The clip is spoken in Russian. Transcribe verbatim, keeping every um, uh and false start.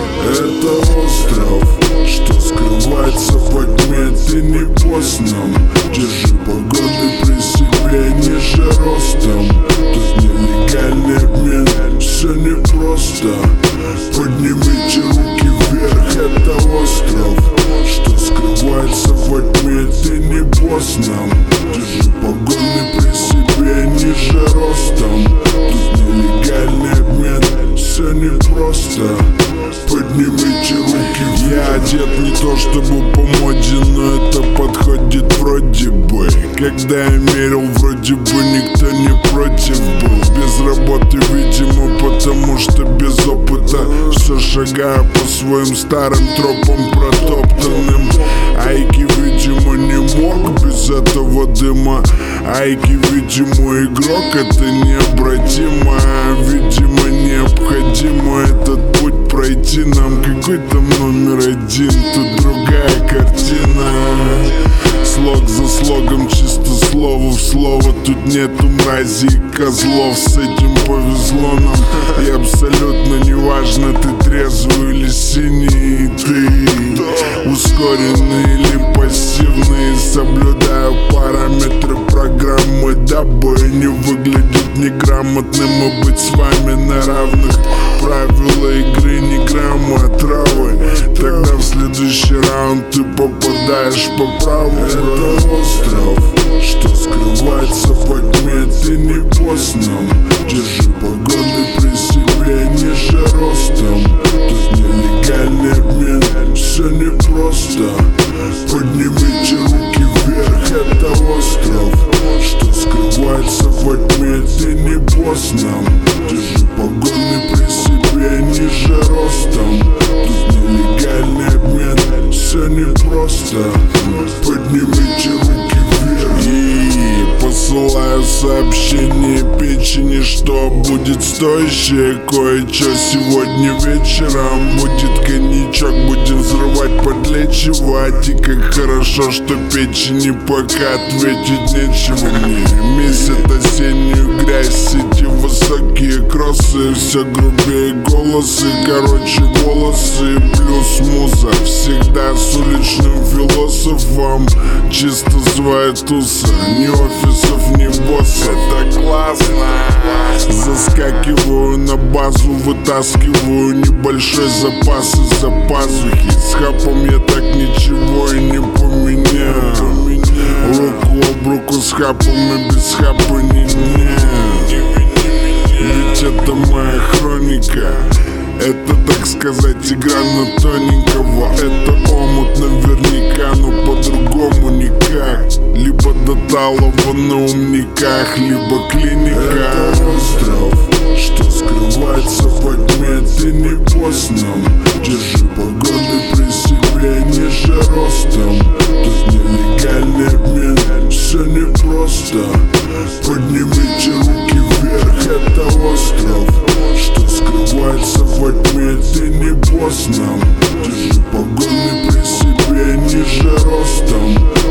Это остров, что скрывается во тьме. Ты не босс нам, держи погоны при себе, ниже ростом. Тут нелегальный обмен, все непросто. Поднимите руки вверх, это остров, что скрывается во тьме. Ты не босс нам, держи погоны при себе, ниже ростом. Тут нелегальный обмен, все непросто. Поднимите руки вверх. Я одет не то чтобы по моде, но это подходит вроде бы. Когда я мерил, вроде бы никто не против был. Без работы, видимо, потому что без опыта. Все шагаю по своим старым тропам протоптанным. Айки, видимо, не мог без этого дыма. Айки, видимо, игрок, это необратимо. Видимо, необходимо этот путь пройти нам. Какой там номер один, тут другая картина. Слог за слогом, чисто слово в слово. Тут нету мразей и козлов, с этим повезло нам. И абсолютно неважно, ты трезвый или синий. Ты ускоренный или пассивный. Соблюдаю параметры программы, дабы не выглядеть неграмотным и быть с вами на равных. Правила игры не грамма травы. Тогда в следующий раунд ты попадаешь по праву. Это остров, что скрывается во тьме. Ты не босс нам, держи погоны при себе, ниже ростом. Тут нелегальный обмен, все непросто. Поднимите руки вверх, это остров, что скрывается во тьме. Ты не босс нам, держи погоны при себе, ниже ростом. Тут нелегальный обмен, все непросто. Поднимите руки вверх. И посылаю сообщение печени, что будет стоящее кое-что сегодня вечером. Будет коньячок, будем взрывать, подлечивать. И как хорошо, что печени пока ответить нечего мне. Месяц осеннюю грязь, сети высокие кроссы. Все грубее голосы, короче волосы. Плюс муза, всегда с уличным философом. Чисто своя туса, ни офисов, ни босса. Это классно. Заскакиваю на базу, вытаскиваю небольшой запас из-за пазухи. С хапом я так ничего и не поменял. Руку об руку с хапом и без хапа ни дня. Ведь это моя хроника. Это, так сказать, игра на тоненького. Это омут наверняка, но по-другому никак. Либо до талого на умниках, либо клиника. Это остров, что скрывается во тьме. Ты не босс нам, держи погоны при себе, ниже ростом. Тут нелегальный обмен, все непросто. Поднимите руки вверх, это остров, что скрывается во тьме. Ты не босс нам, держи погоны при себе, ниже ростом.